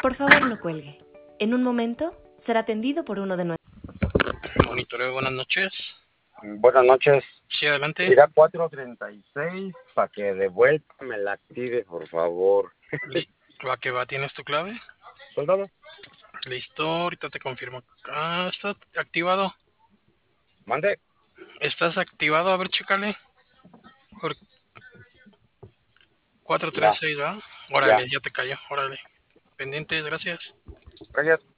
Por favor, no cuelgue. En un momento será atendido por uno de nuestros... Monitoreo, buenas noches. Buenas noches. Sí, adelante. Irá 436 para que de vuelta me la active, por favor. Va que va, ¿tienes tu clave? ¿Soldado? Listo, ahorita te confirmo. Ah, está activado. ¿Mande? ¿Estás activado? A ver, chécale. 436, ¿va? Órale, ya te cayó, órale. Pendientes, gracias. Gracias.